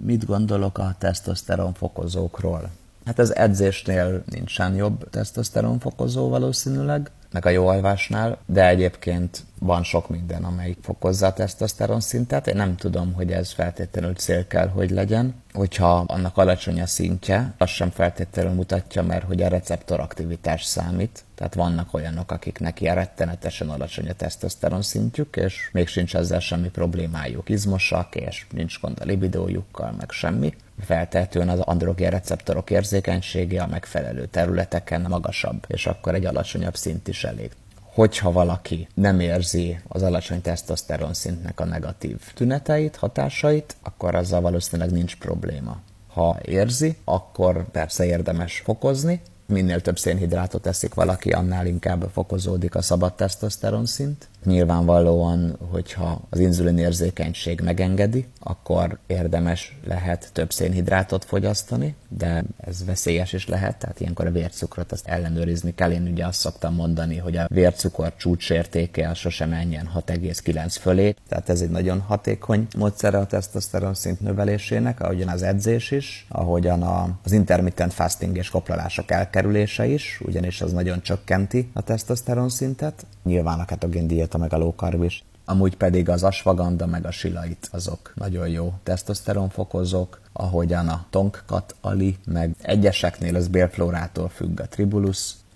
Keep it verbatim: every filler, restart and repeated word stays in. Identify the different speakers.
Speaker 1: mit gondolok a tesztoszteron fokozókról? Hát az edzésnél nincsen jobb tesztoszteron fokozó valószínűleg, meg a jó alvásnál, de egyébként van sok minden, amelyik fokozza a tesztoszteron szintet. Én nem tudom, hogy ez feltétlenül cél kell, hogy legyen. Hogyha annak alacsony a szintje, az sem feltétlenül mutatja, mert hogy a receptoraktivitás számít. Tehát vannak olyanok, akiknek ilyen rettenetesen alacsony a tesztoszteron szintjük, és még sincs ezzel semmi problémájuk. Izmosak, és nincs gond a libidójukkal, meg semmi. Feltehetően az androgén receptorok érzékenysége a megfelelő területeken magasabb, és akkor egy alacsonyabb szint is elég. Hogyha valaki nem érzi az alacsony tesztoszteron szintnek a negatív tüneteit, hatásait, akkor azzal valószínűleg nincs probléma. Ha érzi, akkor persze érdemes fokozni. Minél több szénhidrátot eszik valaki, annál inkább fokozódik a szabad tesztoszteron szint. Nyilvánvalóan, hogyha az inzulin érzékenység megengedi, akkor érdemes lehet több szénhidrátot fogyasztani, de ez veszélyes is lehet, tehát ilyenkor a vércukrot azt ellenőrizni kell. Én ugye azt szoktam mondani, hogy a vércukor csúcsértéke az sosem menjen hat egész kilenc fölé, tehát ez egy nagyon hatékony módszere a tesztoszteron szint növelésének, ahogyan az edzés is, ahogyan az intermittent fasting és koplalások elkerülése is, ugyanis az nagyon csökkenti a tesztoszteron szintet. Nyilván a ketogén diéta meg a low carb is. Amúgy pedig az ashwagandha meg a silait, azok nagyon jó tesztoszteronfokozók, ahogyan a tongkat ali, meg egyeseknél az bélflórától függ a tribulus,